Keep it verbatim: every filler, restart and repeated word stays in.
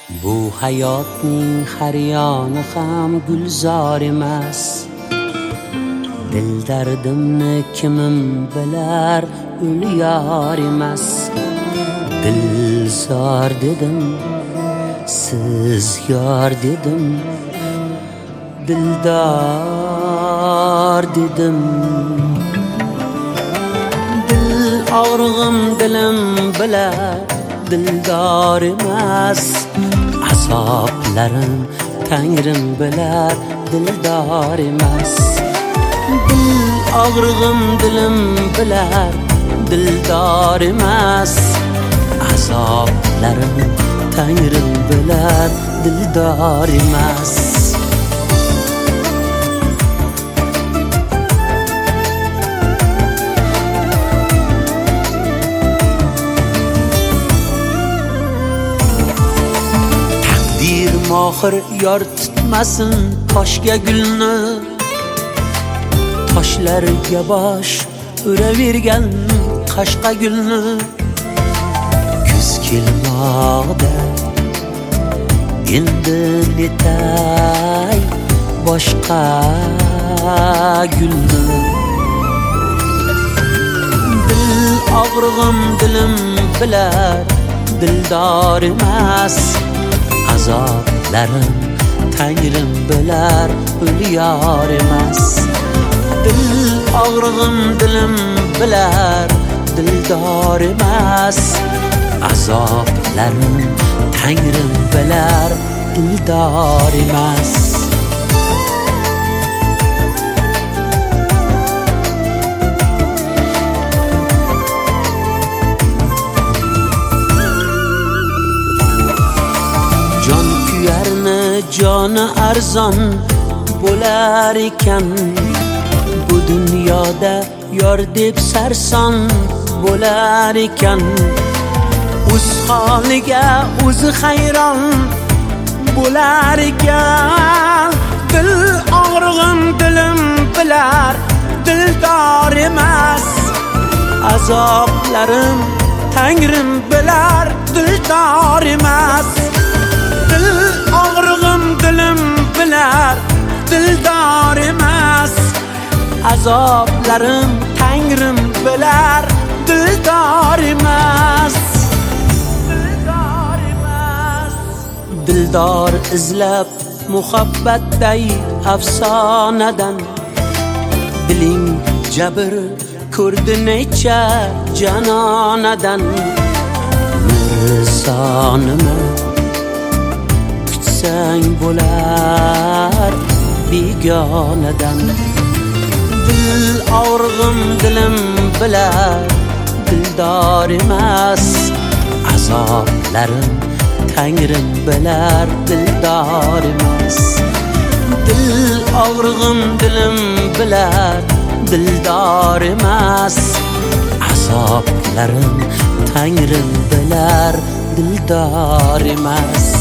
Bu hayotning har yoni ham gulzor emas. Dil dardimni kimim bilar, ul yor emas. Dilzor dedim, siz yor dedim, dildor dedim. Dil og'rig'im dilim bilar, dildor emas. Azoblarim Tangrim bilar, dildor emas. Dil og'rig'im dilim bilar, dildor emas. Azoblarim Tangrim bilar, dildor emas. Taqdir mohir yor tutmasin toshga gulni, toshlarga bosh uravergan qashqa gulni. Kuz kelmoqda endi netay boshqa gulni. Dil og'rig'im dilim bilar, dildor emas. Azoblarim Tangrim bilar, ul yor emas. Dil og'rig'im dilim bilar, dildor emas. Azoblarim Tangrim bilar, dildor emas. Jon kuyarni joni arzon bo'lar ekan. Bu dunyoda yor deb sarson bo'lar ekan. O'z holiga o'zi hayron bo'lar ekan. Dil og'rig'im dilim bilar, dildor emas. Azoblarim Tangrim bilar, dildor emas. Dil og'rig'im dilim bilar, dildor emas. Azoblarim Tangrim bilar, dildor emas. Dildor emas. Dildor izlab muhabbatday afsonadan. Diling jabr ko'rdi necha janonadan. Mirzonimi kutsang bo'lar begonadan. Dil og'rig'im dilim bilar, dildor emas. Azoblarim Tangrim bilar, dildor emas. Dil og'rig'im dilim bilar, dildor emas. Azoblarim Tangrim bilar, dildor emas.